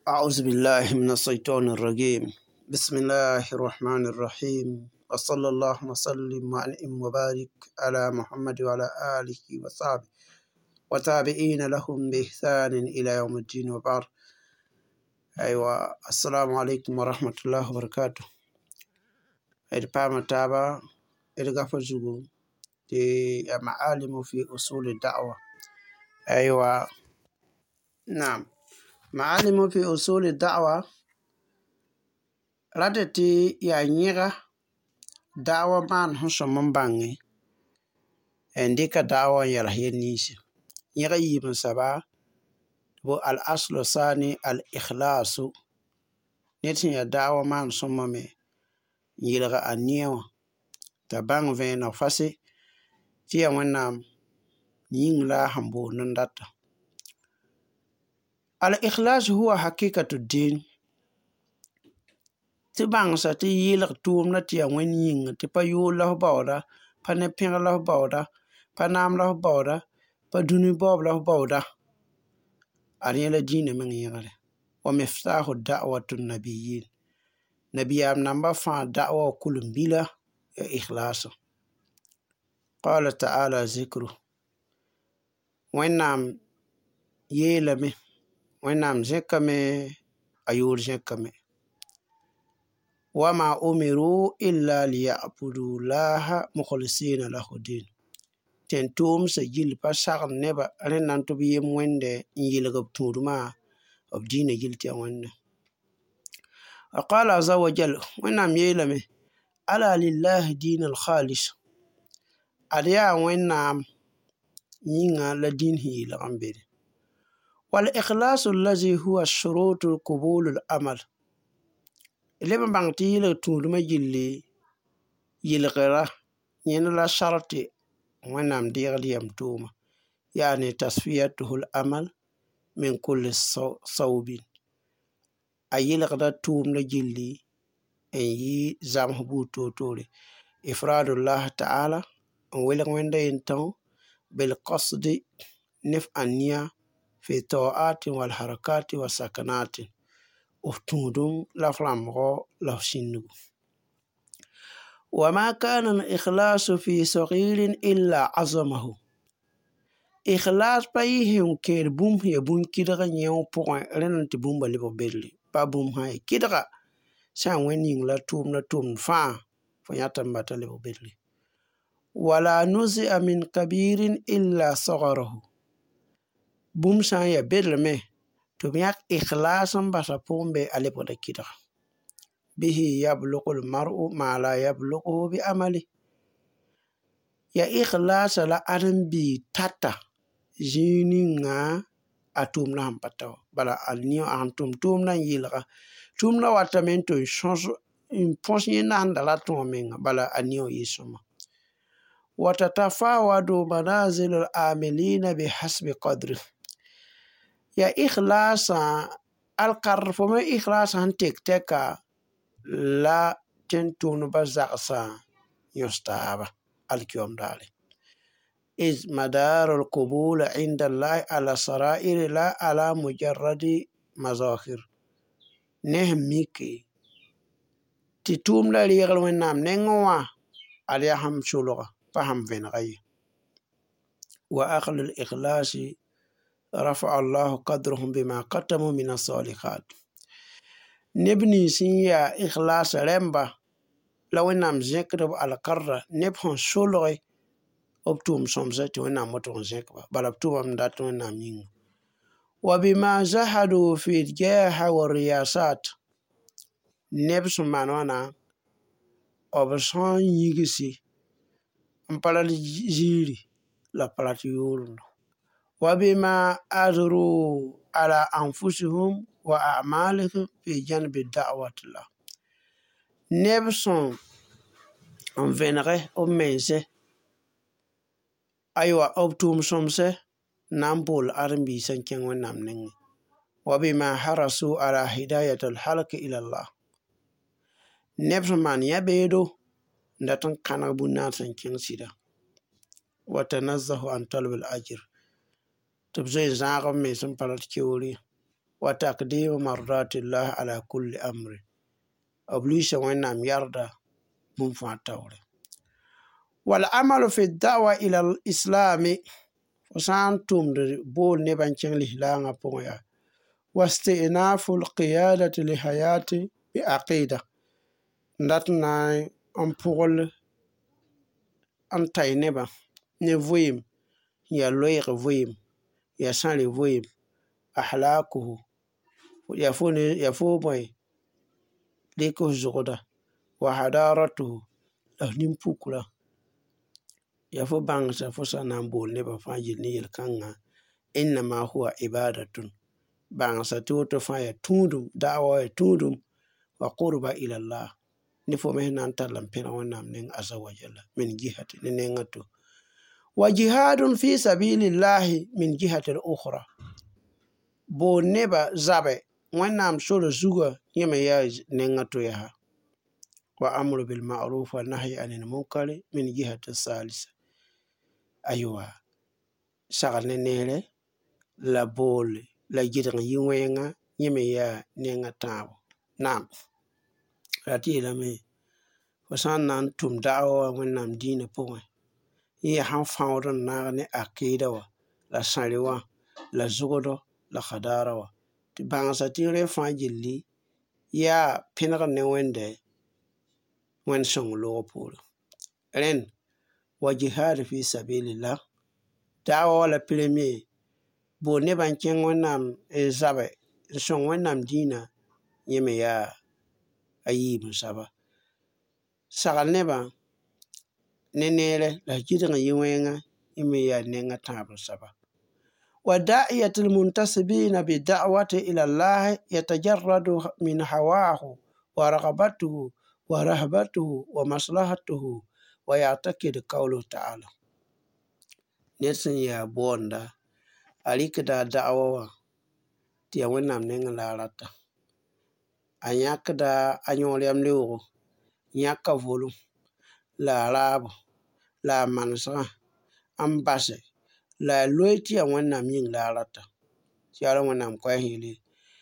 أعوذ بالله من الشيطان الرجيم. بسم الله الرحمن الرحيم، وصلى الله وسلم وأنعم وبارك على محمد وعلى آله وصحبه وتابعين لهم بإحسان إلى يوم الدين وبعد. أيوة، السلام عليكم ورحمة الله وبركاته. إدبام تابا إدغاف الزغو دي معالم في أصول الدعوة. أيوة نعم، معالم في أصول الدعوة ردتي يا نيغا دعوة مان حسن من بانغي عندك دعوة يرهي نيسي يغي من سبا بو الأصل الثاني الإخلاص. نتي يا دعوة مان سممي يلغى النيو تبان فين فاسي تيا ونام يين لا همبو نندات. الإخلاص هو حقيقة الدين. تبان ساتي يلغ توم نتيا وين يين تبا يول له باودا فنبين له باودا فنام له باودا فدوني باب له باودا أريلا دين من يغلي. ومفتاح الدعوة النبيين نبي أم نمبر فان دعوة كل بلا إخلاص. قال تعالى ذكره وينام يلمي وينام زكمي أيور زكمي وما أمروا إلا ليعبدوا الله مخلصين له الدين. تنتوم سجل بساق نبا رنان تبيم وينده يلغب تورما الدين جلتي وينده. قال عز وجل وينام يلمي ألا لله دين الخالص. أريا وينام ينغا لدين هي لغنبير. والإخلاص الذي هو الشروط قبول الأمل. اللي بانتي يلغتورما جلي يلغرا ينلا شرطي وينام ديغل يمتوما، يعني تصفيته الأمل من كل صوب. أيلغدا توم لجلي أي زامهبو توتوري إفراد الله تعالى ولغ ويندا ينتو بالقصد نفع النية في طاعات والحركات والسكنات افتودون لفلامغو لفسنو. وما كان الإخلاص في صغير إلا عظمه. إخلاص بايهم كير بوم هي بوم كيدغا نيو بوين رنان تبوم باليبو بيرلي با بوم هاي كيدغا سان وينين لا توم فا فنياتم باتاليبو بيرلي. ولا نزع من كبير إلا صغره. بوم سان يا بيرلمي تبياك إخلاصا باسا بوم بي أليبو دا كيدغا. به يبلغ المرء ما لا يبلغه بأمله. يا إخلاص لا أرن بي تاتا جينينا أتوم نام باتاو بلا ألنيو أنتوم توم نان يلغا توم لا واتامنتو ينفونسي نان دالا تومين بلا أنيو يسوما. وتتفاوت منازل العاملين بحسب قدره. يا إخلاص القرف ما إخلاص هنتك تكا لا تنتون بزاقسا يستعبا الكيوم دالي. إذ مدار القبول عند الله على سرائر لا على مجرد مظاهر. نهم ميكي تتوم لا ليغل ونام ننغوا عليهم شلغة فهم فين غي. وأخل الإخلاص رفع الله قدرهم بما قدموا من الصالحات. نبني سيا إخلاص رمبا لو نام ذكر على قرة نبهم شلغة أبتوم سمزت ونام متون ذكر بل أبتوم أمدات ونام ينغ. وبما زهدوا في الجاه والرياسات نبس مانوانا أبسان يجسي أمبالات جيري لا بلات يورن. وبما أذروا على أنفسهم وأعمالهم في جانب الدعوة الله. نبسون أنفنغي أمينسي أيوة أبتوم سمسي نامبول أرمبي سنكين ونام نيني. وبما حرصوا على هداية الحلق إلى الله. نبسون من يبيدو نتن كانبو ناسن كين سيدا. وتنزه عن طلب الأجر تبزي زاغم ميسن بلد كيولي. وتقديم مرضات الله على كل أمر أبليس وإنام يرضى منفع التوري والعمل في الدعوة إلى الإسلام وسانتم بول نبان له لانا بويا واستئناف القيادة لحياة بعقيدة ناتنا أمبول أنتي نبا نفويم يا لويغ فويم يا سالي فويم أحلاكه يفو بوي ليكو زغدا وحضارته لهنم بوكلا يفو بانسا فسا نامبول نبا فاجل نيل كانغا إنما هو عبادة بانسا توتو فايا توندم دعوة توندم وقرب إلى الله نفو مهنا نتلم بنا ونام نين عز وجل من جهة نينغتو وجهاد في سبيل الله من جهة الأخرى بو نبا زابي ونام سولو زوغا يما يا نينغتو يها وأمر بالمعروف والنهي عن المنكر من جهة الثالثة أيوة سغل نينيلي لا بول لا جيدن يوينغا يما يا نينغتاو نعم راتي لامي وسان نان توم دعوة ونام دين بوين يي han fawdon nagne akida wa la sariwa la zugodo la khadara wa ti bangsa ti re fajili ya pinga ne wende wen song lo pol ren wa jihad fi sabilillah da'wa la premier bo ne ban ken wonam e zabe song wonam dina yeme ya ayi musaba sagal ne ba nenele la jidnga yiwenga imiya nenga tabu saba وداعية المنتسبين بالدعوة إلى الله يتجرد من هواه ورغبته ورهبته ومصلحته ويعتقد قوله تعالى نسن يا بوندا عليك دا دعوة تيوينام نين لارتا أنياك دا أنيوليام ليوغو نياك فولو لا رابو لا منسا أمباسي لا لويتي وانام ين لا رتا سيارا وانام كوهيلي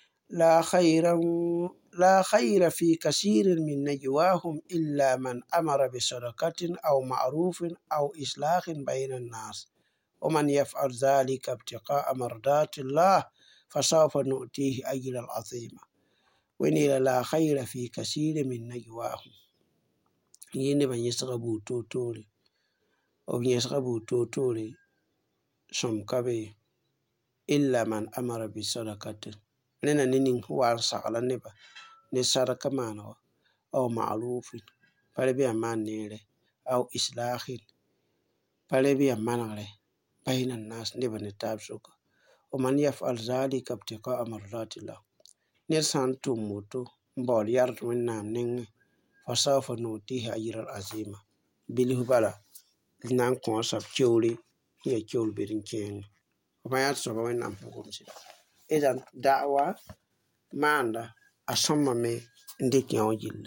لا خير في كثير من نجواهم إلا من أمر بصدقة أو معروف أو إصلاح بين الناس ومن يفعل ذلك ابتغاء مرضات الله فسوف نؤتيه أجرا عظيما ونيل لا خير في كثير من نجواهم ينبا يسغبو توتوري أو يسغبو توتوري سمكبي إلا من أمر بصدقة لنا نين هو سغلا نبا نسارك مانو أو معروف فلبي أمان نيري أو إصلاح فلبي أمان غري بين الناس نبا نتابسوك ومن يفعل ذلك ابتغاء مرضات الله نرسان توموتو بول يارد من نام نين فسوف نؤتيه أجرا عظيما بليه بلا لنان كونساب تشولي هي تشول بيرنكين وما يتصبح وين نام فوقهم سيدا إذن دعوة ماندا أصمم نديك يوم جل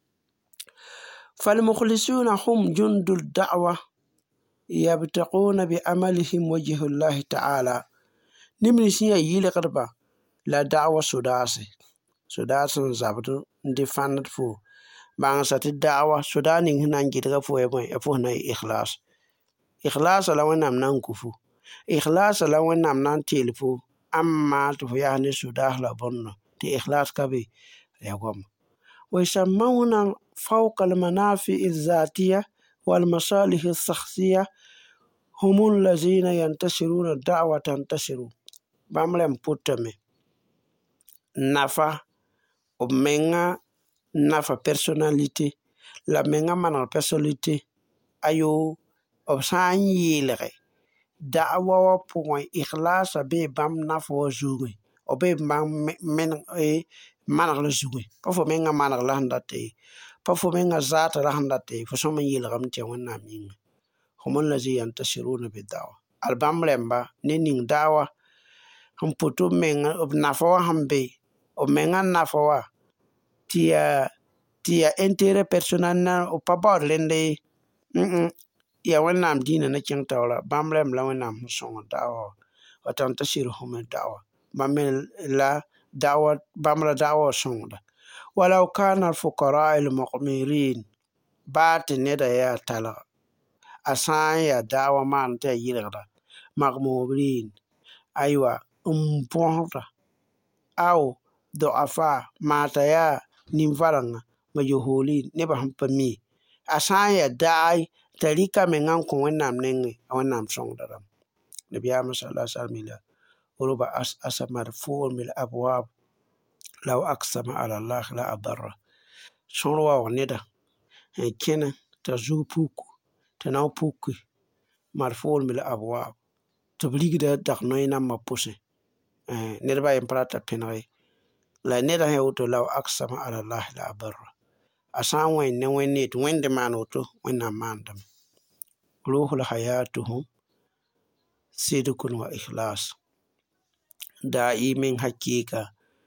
فالمخلصون هم جند الدعوة يبتقون بأملهم وجه الله تعالى نمني سيا يلي قربا لا دعوة سداسي زابطو ندي فاند فو بانسات الدعوة سوداني هنا نجيتغا فو يفو هنا إخلاص لا ونام نانكفو إخلاص لا ونام نان تيلفو أما تفو يعني سوداه لا بنا تي إخلاص كبي يقوم ويسمون فوق المنافع الذاتية والمصالح الشخصية هم الذين ينتشرون الدعوة تنتشر باملم بوتمي نفا ومنغا نفا personality la menga mana personality ayo obsan yilre da'wa wa point ikhlasa be bam nafo zugi obe bam men mana la zugi pa fo menga mana la handate pa fo menga zata la handate fo so man yilram te wonna min humul lazi yantashiruna bi da'wa al bam lemba ning da'wa hum putu menga ob nafo hambe o menga nafo wa tia intérêt personnel na o pa bor lende ya wannam dina na king tawla bamlem la wannam song dawa wa tantashir hum dawa bamel la دعوة بامرا دعوة صندا ولو كان الفقراء المقمرين بات ندا يا تلا أسان يا دعوة ما أنت يلغدا مقمورين أيوة بوهرة أو ضعفاء ما تيا نمفرنا مجهولين نبهم بمي أسان يا داعي تريكا من أنكم ونام نيني ونام صندا نبي صلى الله عليه وسلم وربع أسم مرفوع من الأبواب لو أقسم على الله لا أبره شنوا وندا كنا تزو بوكو تناو بوكو مرفوع من الأبواب تبليغ ده دقنوينا ما بوسي نربا يمبراتا بينغي لا ندا هيوتو لو أقسم على الله لا أبره أسان وين نوين نيت وين دمانوتو وين نماندم روح لحياتهم صدق وإخلاص دائما حقيقة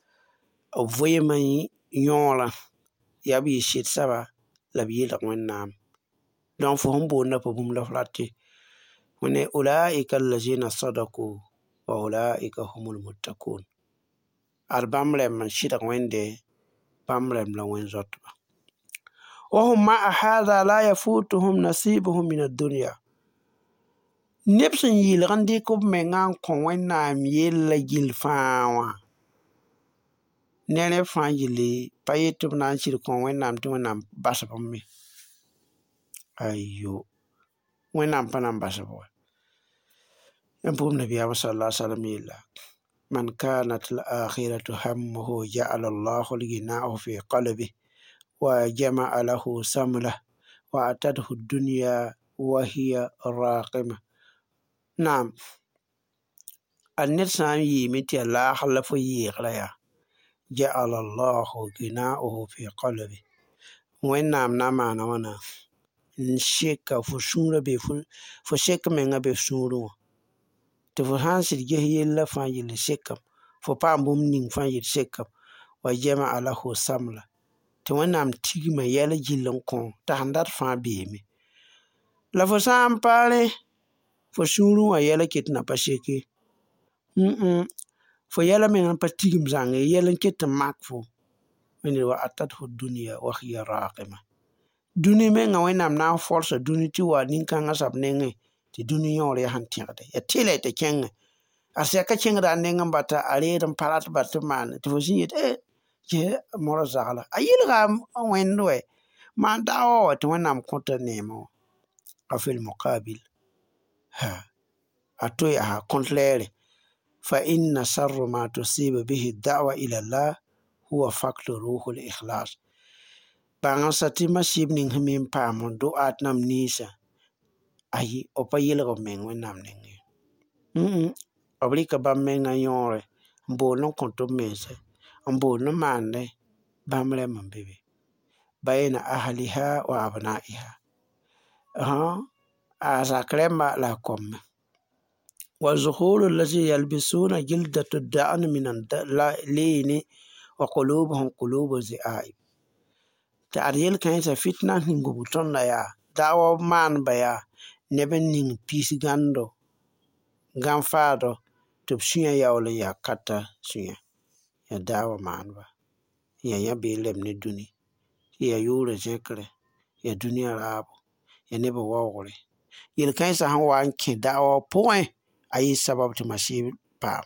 voyement yõora yaa b yɩ sɩd saba la b yɩlg wẽnnaam donc fo sẽn boonna pa bũmb la f rat tɩ wẽne ulaika allazina sadaku wa ulaika humul muttaqun ad bãmb rɛm n sɩdg wẽnde bãmb rɛm la wẽn-zoatba وهم مع هذا لا يفوتهم نصيبهم من الدنيا neb sẽn yɩlg n dɩk b mengã n kõ wẽnnaam yell la gill fãa wã ne rẽ fãa gilli pa yetɩ b na n sɩd kõ wẽnnaam tɩ wẽnnaam basb n me ayo wẽnnaam pa na n basb wa n pʋʋm nabiyaam sala salam yella man kanat al-akhiratu hammuhu ja'ala allahu l-ghinahu fi qalbi wa jama'a lahu samlah wa atadhu ad-dunya wa hiya raqima naam a ned sã n yɩɩme tɩ ya laasg la fo yɩɩgra yaa جعل الله غناؤه في قلبه وإنام نامان وانا نشيك فسورة فشيك من أبي سورة تفهان سرجه يلا فانجل شيكم فبام بومنين فانجل شيكم وجمع له سملة توانام تيجي ما يلا جيلن كون تهندر فان بيمي لفسام بالي فسورة ويلا كتنا بشيكي fo yɛla me n pa tigim zãnge yɛl n ket n mak fo wẽnd wa atathu dunia wa hiya raqima dũni menga wẽnnaam na n forsa dũni tɩ wa nin-kãngã sab nengẽ tɩ dũni yõor yaa sẽn tẽgde ya tɩla tɩ kẽngẽ a sɛka kẽngda a neng n bata a reed n pa rat bat tɩ maane tɩ fo sẽn yet mora zagla a yɩlga wẽnd wɛ maan daawa wa tɩ wẽnnaam kõta neemã wã a fel muqabil a to yaa contraire فإن شر ما تصيب به الدعوة إلى الله هو فقد روح الإخلاص بانغ ساتي ما شيب نين همين بامون دو آتنام نيسا أي أوبا يلغو مين وينام نين أبريكا بام مين يوري مبولن كنتو ميسا مبولن مانده بامري من بيبي بين أهلها وأبنائها أزاكريما لا كوم والزخول الذي يلبسون جلدة الدعن من اللين وقلوبهم قلوب الذئاب تعريل كان فتنة نغبطون يا دعوة مان بيا نبن نين بيس غاندو غان فادو تبشيا ياولا يا كاتا سيا يا دعوة مان با يا بيلم ندوني يا يورا جنكري يا دنيا رابو يا نبا واغولي يل كان سهان وانكي دعوة بوين أي سبب تمشي بام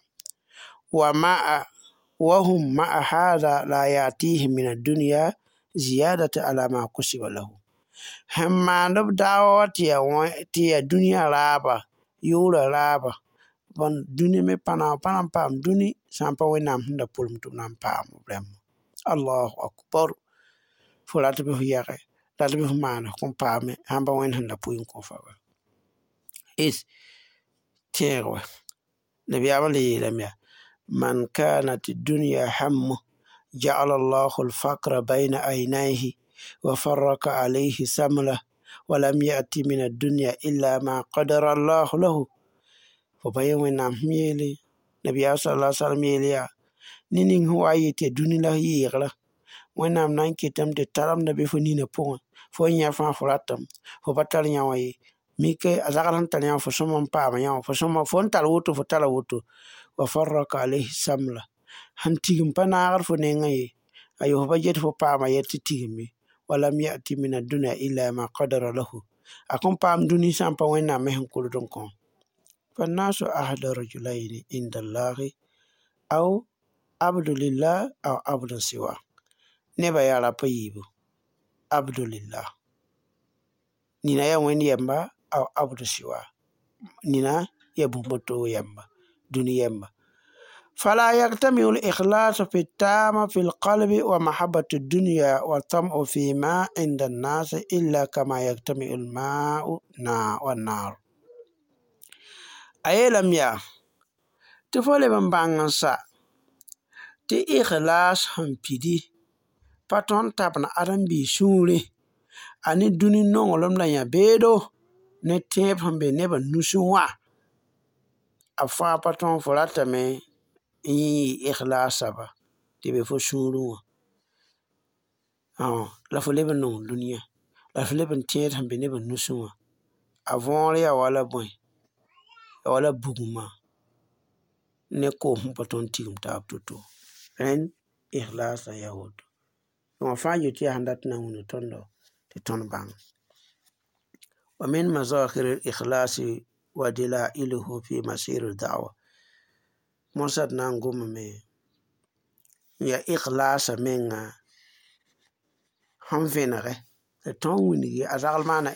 وهم مع هذا لا يأتيهم من الدنيا زيادة على ما كسب له هم ما نبدأ تيا دنيا رابا يولا رابا بن دنيا مي بنا بام دنيا سامبا وينام هندا بولم تنام بام برم الله أكبر فلا تبه ياغي لا تبه مانا كم بام هم بوين هندا بوين كوفا إس تيغوه نبي عملي لميا من كانت الدنيا همه جعل الله الفقر بين عينيه وفرق عليه سمله ولم يأتي من الدنيا إلا ما قدر الله له فبيوم نام ميلي نبي صلى الله عليه وسلم يلي نين هو أيتي دنيا له يغلا وينام نان كتم تترم نبي فنين بون فون يفان فراتم فبطل يوي ميكي أزغلن تليان فسوم بام يوم فسوم فون تلوتو فتلوتو وفرق عليه سمله han tigim pa naagar fo nenga ye ayo fa jet fo paama yet tigimi walam ya'ti min ad-dunya illa ma qadara lahu akon paam duni sam pa wenna me han kuludon kon fannasu ahada rajulaini inda allahi aw abdulillah aw abdu siwa neba yara pa yibu abdulillah nina ya wen yamba aw abdu siwa nina ya bumoto yamba duni yamba فلا يجتمع الإخلاص في التام في القلب ومحبة الدنيا والطمع فيما عند الناس إلا كما يجتمع الماء والنار أي لم يا تفولي من بانسا تي إخلاص هم بيدي باتون تابنا أدم بي سوري أني دوني نونغلم لا يبيدو نتيب هم بنيبا نسوا أفا باتون فلاتمي إخلاص با تبي فو سورو la fo leben nong dunia la fo leben tiet han bene ben nusua avant ya wala boy wala buguma ne ko hum paton tigum ta to ren ikhlas ya wod no fa yuti handat na hunu tondo te ton bang wa min mazakhir al-ikhlas wa dalailuhu fi masir ad-da'wa mosad na ngum me ya ikhlas menga هم فينغه تون وني ازال معنا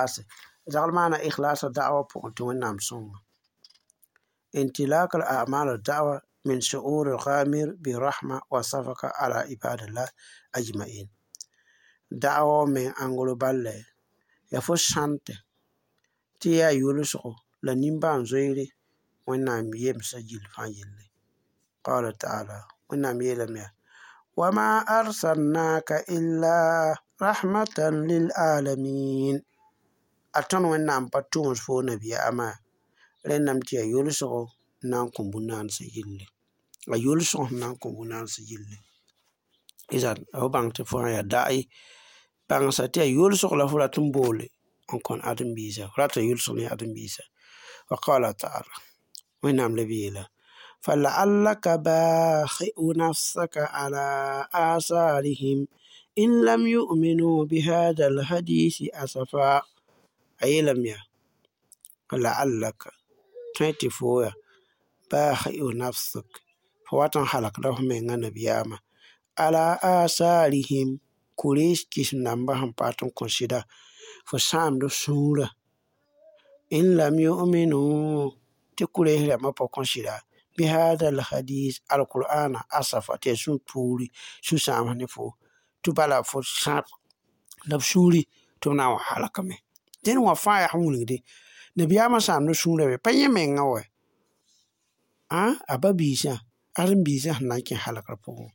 اخلاص الدعوه بونتون نام سون انطلاق الاعمال الدعوه من شعور الغامر برحمه وصفقه على عباد الله اجمعين دعوه من انغلو بالله يفوش شانت تيا يولسو لنيمبان زويري ونام يمسجل فانجل قال تعالى ونام يلميا وما أرسلناك إلا رحمة للعالمين أتون ونام باتومس فو نبي أما لنام تيا يولسو نانكم بنان سجل يولسو نانكم بنان سجل إذن أهو بانك تفوان يا داعي بانك ستيا يولسو لفولا تنبولي أنكون أدم بيسا رات يولسو ني أدم بيسا وقال تعالى ونام لبيلا فلعلك باخئ نفسك على آثارهم إن لم يؤمنوا بهذا الحديث أسفا أي لم يا لعلك 24 باخئ نفسك فواتن حلق لهم من النبيامة على آثارهم كوريس كيس نمبهم باتن كونسيدا فسام دو سورة إن لم يؤمنوا تكوريه لما بكونسيدا بهذا الحديث القرآن أصفا تسون بوري سوسام هنفو تبالا فو ساب نفسوري تبنا وحالك مي دين وفايا حمولي دي نبياما سام نسوري بي من غوي أبا بيسا أرم بيسا هناكي حالك ربو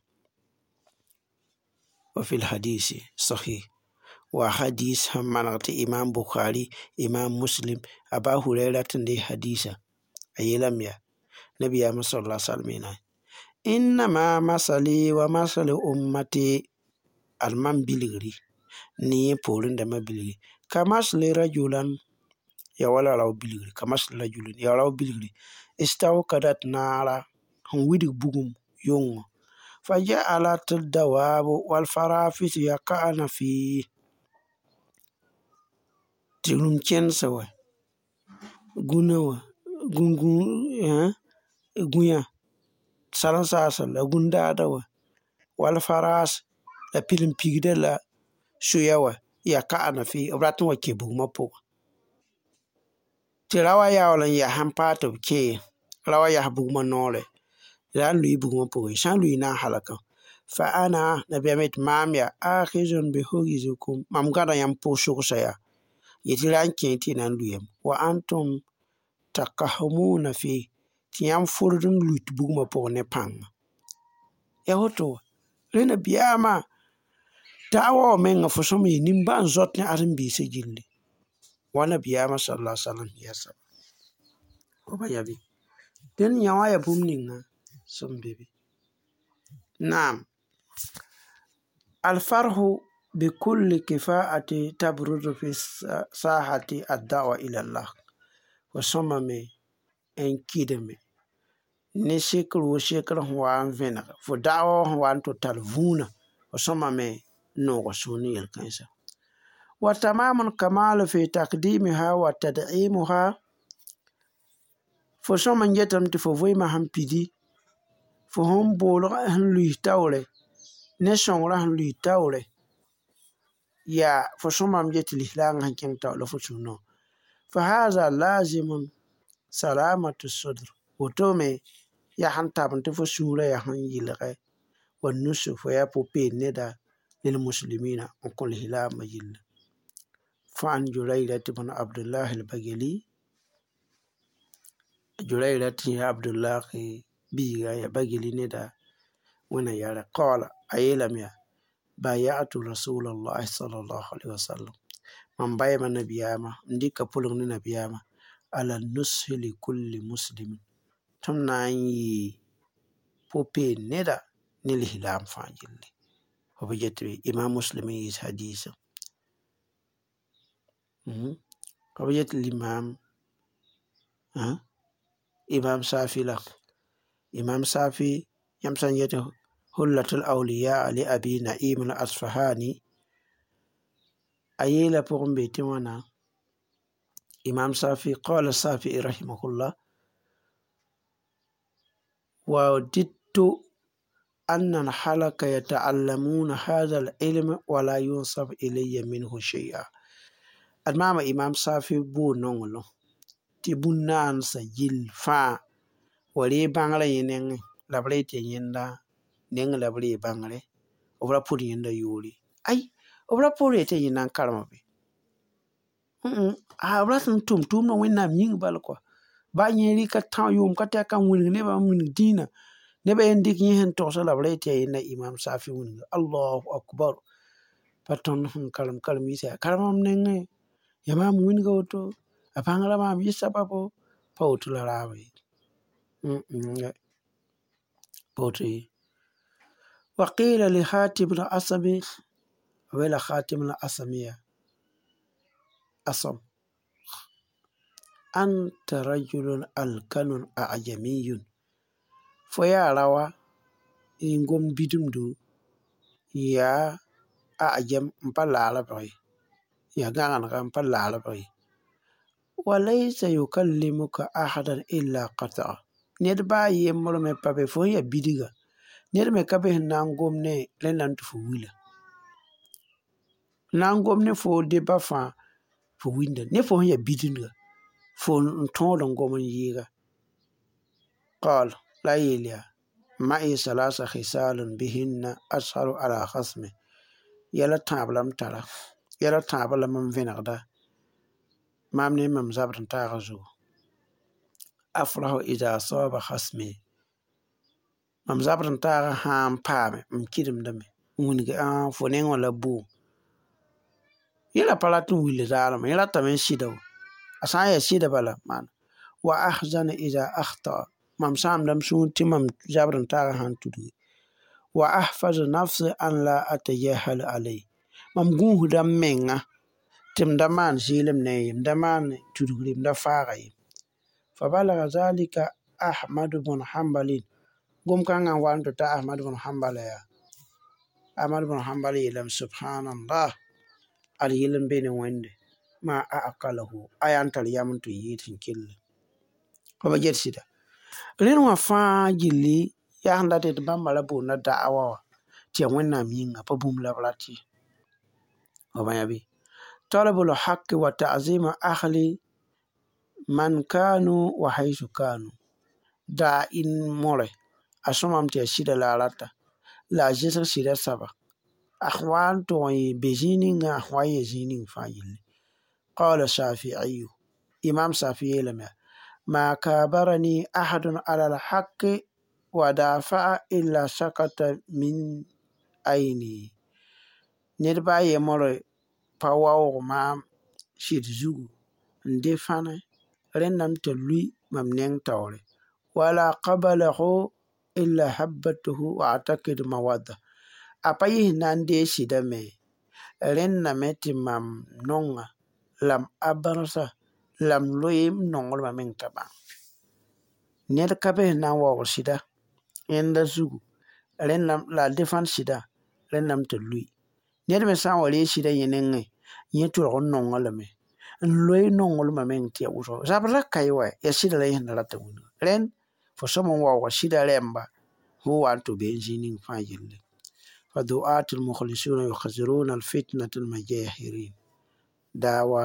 وفي الحديث صحيح وحديث هم منغت إمام بخاري إمام مسلم أبا هريرة دي حديثة أي لم يا نبي صلى الله عليه وسلم إنما مثلي ومثل أمتي المن بلغري ني بولن دم بلغري كمثل رجلا يا ولا لو بلغري كمثل رجل يا لو بلغري استوقدت نارا هم ويدك بوغم يوم فجعلت الدواب والفرافس يقعن فيه تلوم كنسوا غنوا غنغون غويا salan sasa la gundada wa wal faras la pilim pigde la suyawa ya kaana fi obratun wa ke bugma po tirawa ya wala ya hampato ke rawa ya bugma nole la lui bugma po shan lui na halaka fa ana nabiyamet mam ya akhizun bi hugizukum mam gada yam po shukshaya yetiran kenti nan luyam wa antum takahumuna fi tiyam furdun lut bugma po ne pang ya hoto rena biyama da'wa men ga fosom yi nimban zot ne arin bi se gilli wana biyama sallallahu alaihi wasallam ya sa o ba yabi den yawa ya bumninga som bebe naam الفرح بكل كفاءة تبرز في ساحة الدعوة إلى الله وصمم إن كدمي ne shekr wo shekr wa n vẽneg fo da'awa wa n to tar vũuna fo sõma me noogo sũur ne yel-kãensa wa tamamun kamal fi takdimiha wa tad'imuha fo sõma n getame tɩ fo vɩɩmã sẽn pidi fo sẽn boolg sẽn luis taoore ne sõngrã sẽn luis taoore yaa fo sõma m get tɩ lislaangã sẽn kẽng tao la fo sũurnã fa haza lazimun salamatu sodr woto me yaa sẽn tabn tɩ fo sũurã yaa sẽn yɩlgɛ wa nusu fo yaa pʋ-peen neda lilmuslimina n kõ lislaambã yilla فعن جريرة بن عبد الله البجلي جريرة يا عبد الله بيغا يا بجلي ندا وانا يرى قال أيلم يا بايعت رسول الله صلى الله عليه وسلم من بايع نبياما نديك بولغ نبياما على النصح لكل مسلم تمنعي بوبي ندا نلهلام فانجلي وبجت إمام مسلم حديث وبجت الإمام إمام صافي له إمام صافي يمسن يته هلة الأولياء لأبي نعيم الأصفهاني أيلا بقم بيتوانا إمام صافي قال الصافي رحمه الله وددت أن الحلقة يتعلمون هذا العلم ولا ينصب إلي منه شيئا المام إمام صافي بو نونغلو تبنان سجل فا ولي بانغلا ينين لبريت يندا نين لبري بانغلا وبلا بور يندا يولي أي وبلا بور يتي ينان كارما بي وبلا سنتوم توم نو وين نام ينغ بالكوا با ينري كتان يوم كتا كان ولي نبا من دينا نبا ينديك يهن توصل لبريت يندا إمام صافي ونغ الله أكبر فتون هم كلم يسا كلام نين يما موين غوتو أبانغلا ما يسببو فوتو لراوي بوتي وقيل لخاتم الأصم ولا خاتم الأصمية أصم أنت رجل الكن أعجمي فيا روا إنكم بدمدو يا أعجم مبلا على بغي يا غانا مبلا على بغي وليس يكلمك أحدا إلا قطع ندبا يمر من بابي فويا بيديغا ندبا كبه نانغوم ني لنان تفويلا نانغوم ني فو دبا فا فويندا ني فويا بيديغا فو نتون نغوم ييغا قال لا يليا معي 3 خصال بهن أسهر على خصمه يلا تابلم ترى يلا تابلم من فينغدا مامني مم زبرن تاغزو أفرح إذا صاب خصمي مم زبرن تاغ هام بامي مكيدم دمي ونغي فونين ولا بو يلا بلاتن ويلي زالم يلا تمن شيدو أسان يشيد بلا مان وأحزن إذا أخطأ مم سام دم سونتي مم زبرن تاغ هان تدوي وأحفظ نفسي أن لا أتجاهل عليه مم قوه دم منغا تم دمان سيلم نيم دمان تدغريم دفاغي فبلغ ذلك أحمد بن حنبل قم كان وانتو تا أحمد بن حنبل يا أحمد بن حنبل يلم سبحان الله اليلم بين ويند ما أعقله أيانت اليمن تييت كل وبجد سيدا لين وفا جلي يا هندا تتبام لبو ندعوا تيا وين مينغا ببوم لبلاتي وبيابي طلب الحق وتعظيم أهل من كانوا وحيث كانوا دا إن مولي أسمم تيشيد لالتا لا جسر سيدا سبا أخوان توي بزينين أخوان يزينين فاجل قال الشافعي إمام شافعي لما ما كابرني أحد على الحق ودافع إلا سقط من عيني نربا يمولي فواو ما شيد زوغو ندي فانا رنم تلوي ممنين توري ولا قبله إلا حبته وأعتقد مودة أبايه ناندي شدامي رنم تمام نونغا لم أبرسا لم لويم نونغ ممين تبا ned ka bes na n waoogr sɩda yẽnda zugu la a defãn sɩda rẽnnaam tɩ lʋɩ ned me sã n wa reeg sɩda yẽ nengẽ yẽ tʋlg n nonga lame n loe nonglmã meng tɩ ya wʋsg zabr ra ka ye wa ya sɩda la yẽsẽnda rata wĩnga rẽnd fo sõm n waooga sɩda rẽmba fo wa n tɩ been zĩig ning fãa yelle فدعاة المخلصون يحذرون الفتنة المجاهرين دعوة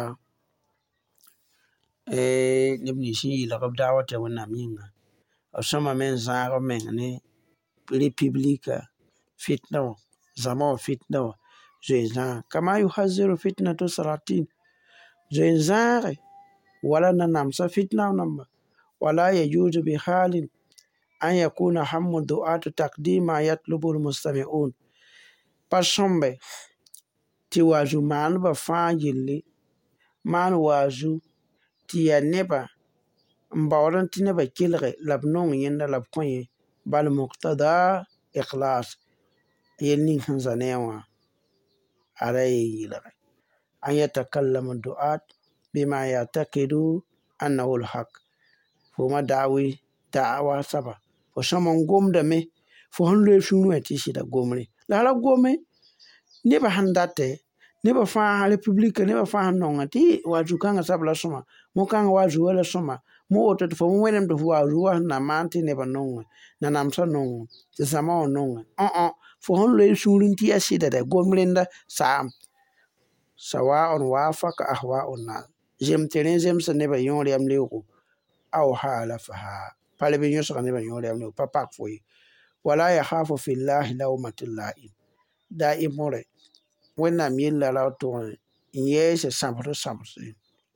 neb nins sẽn yɩlg b dawa tɩ wẽnnaam yĩnga b sõma me n zãag b meng ne republika fitna wã zãma wã fitna wã zoe-zãag kama yuhaziru fitnatu salatin zoe-zãage wala na namsa fitna namba wala yajuzu bihalin an yakuna hammu du'atu taqdim ma yatlubu almustami'un pa sõmbe tɩ waazu maaneba fãa yelle maan waazu tɩ ya neba n baood tɩ neba kelge la b nong yẽnda la b kõ yẽ bal muqtada ikhlas yel ning sẽn za ne wã a ra ye yɩlge an yatakallama du'at bima yatakidu annahu lhaq foma da'wa saba fo sõm n gomdame fo sẽn loe sũur wẽ tɩ sɩda gomre la ra gome neba sẽn date neba fãa republika neba fãa sẽn nonga tɩ waazu kãngã sab la sõma mo-kãngã waazu wa la sõma mo woto tɩ fo me wẽnem tɩ fo waazu wa sẽn na maan tɩ neba nongẽ na namsã nongẽ tɩ zãma wã nongẽ fo sẽn loe sũur tɩ ya sɩda da gom rẽnda saam sawaun waafaka ahwa'u nnas zem tɩ rẽ zemsa neba yõor yam leoogo aw haalafaha pa leb n yõsga neba yõor yam leoogo pa pak fo ye wala yakhafu fillahi lawmati laim daa'imore wẽnnaam yella ra tʋg n yɛɛse sãbsd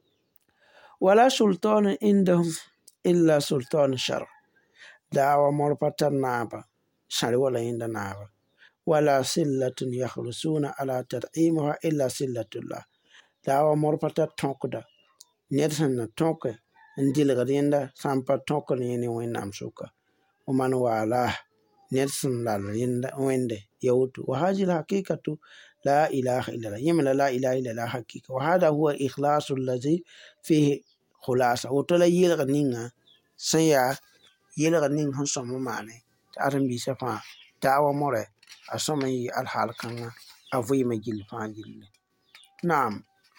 wala sultan indahum illa sultan shar da'awa mor pa tar naaba sãre wala yẽnda naaba wala sillatun yakhlusuna ala tad'imuha illa sillatullah da'awa mor pa tar tõkda ned sẽn na tõke n dɩlgd yẽnda sã n pa tõkd yẽ ne wẽnnaam sʋka wa man waalaah ned sẽn lal wẽnde ya woto wa hazi lhakikatu la ilaha illallah yẽ me la ilaha illallah hakika wa hada huwa ikhlasu allazi fihi khulasa woto la yɩlg ninga sẽn yaa yɩlg ning sẽn sõm n maane tɩ ãdem-biisã fãa da'awa more a sõm n yɩ alhaal kãngã a vɩɩmã gill fãa gilli naam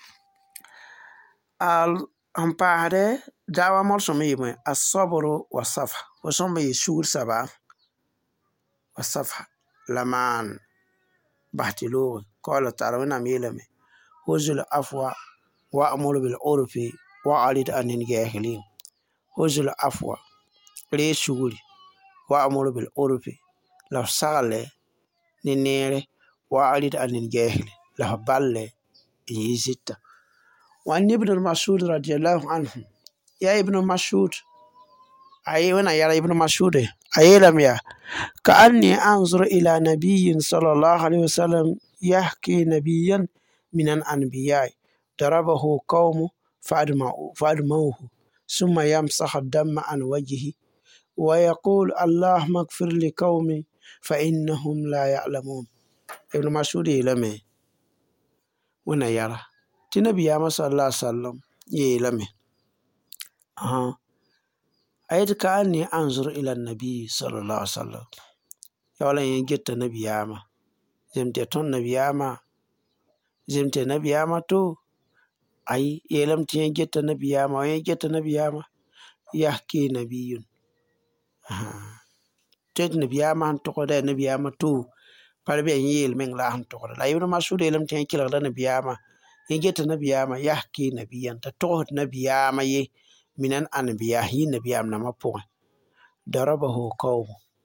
n paasde da'awa mor sõm n yɩ asabru wa safa fo sõm n yɩ sugr saba wa safa la maan bas tɩ looge kaola tara wẽnnaam yeelame huzul afwa wa'mur bil urfi wa'rid anil jahilin huzul afwa ree sugri wa'mur bil urfi la f sagle ne neere wa'rid anil jahili la f balle n yɩ zɩta وعن ابن المسعود رضي الله عنه يا ابن مسعود أيونا يا ابن مسعود أيلم يا كأني أنظر إلى نبي صلى الله عليه وسلم يحكي نبيا من الأنبياء ضربه قوم فأدموه ثم يمسح الدم عن وجهه ويقول اللهم اغفر لقومي فإنهم لا يعلمون ابن مسعود يلمي ونا يرى تنبي يا صلى الله عليه وسلم يلمي أيد كأني أنظر إلى النبي صلى الله عليه وسلم يولا ينجت النبي ياما زمت تون نبي ياما زمت النبي ياما تو أي يلم تينجت النبي ياما وينجت النبي ياما يحكي نبي تيت نبي ياما تقول النبي ياما تو فالبي يل من لا هم تقول لا يبنو مسؤول يلم تينجت النبي ياما ينجت النبي ياما يحكي نبيا تتوه نبي ياما يه من الأنبياء هي نبي ياما نما بوه ضربه قوم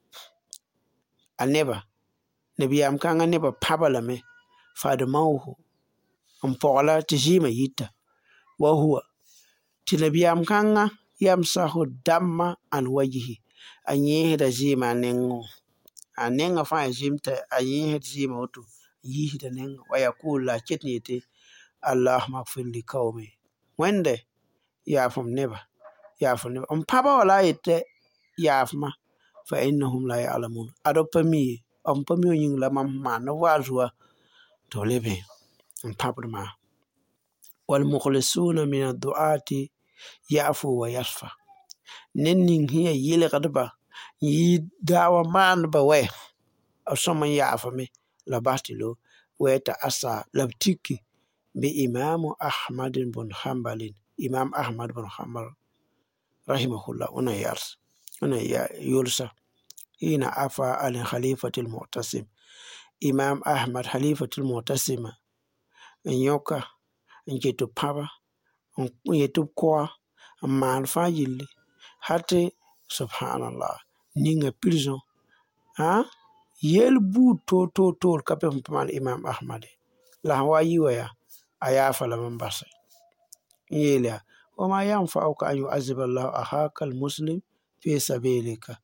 النبا نبي ياما كان النبا بابلمه فادموه مبوغلا تجيما يتا وهو تنبي ياما كان يمسح الدم عن وجهه أنيه دا زيما نينغو أنينغ فاين زيمتا أنيه دا زيما وتو يه دا نينغ ويقول لا كتنيتي اللهم اغفر لقومي wẽnde yaafem neba n pãba wala a yetɩ yaafmã fa innahum la ya'lamun ad b pa mi ye b pa mi yĩng la mam maan ne waazu wa tɩ b leb n pãbd maa walmukhlisuna min addu'ati ya'fu wa yasfa ne ning sẽn yaa yɩlgdba n yɩ daawa maandba wɛ b sõm n yaafame la bas tɩ lo wɛ t'a asa la b tiki bɩ imaamu ahmad bn hambalin imam ahmad bn hambal rahimahullah wẽna yolsa hina afa al khalifat al-mu'tasim imam ahmad khalifat al-mu'tasima n yõka n ket tɩ pãba n yetɩ b koa n maan fãa yelle hal tɩ subhanallah ninga pirzõ yel buud toor ka pʋ maan imam ahmad la sẽn wa yi wa yaa a yaafa lame n base n yeel yaa wama yanfa'uka an yu'azziba allahu akhaka al-muslim fi sabilika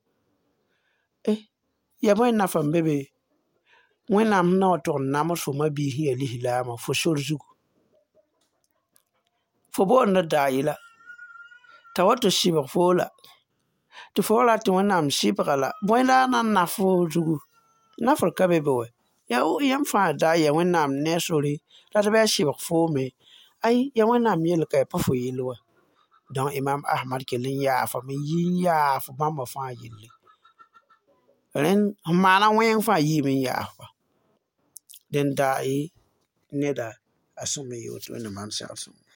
ya bõe nafa n be be wẽnnaam sẽn na wa tog n nams fo ma-biis sẽn yaa lislaamã fo sor zugu fo boonda daaye la t'a wa tɩ sɩbg foo la tɩ fo rat tɩ wẽnnaam sɩbga la bõe la a na n naf fo zugu nafr ka be be wɛ yãmb fãa daa ya wẽnnaam ne a sore la tɩ bɩ a sɩbg foome ay ya wẽnnaam yell ka ya pa fo yell wa donc imam ahmad kell n yaafame n yi n yaaf bãmba fãa yelle rẽnd sẽn maana wẽng fãa yiime n yaafba dẽn daa ye neda a sõm n ye woto wẽnna maan segl sõma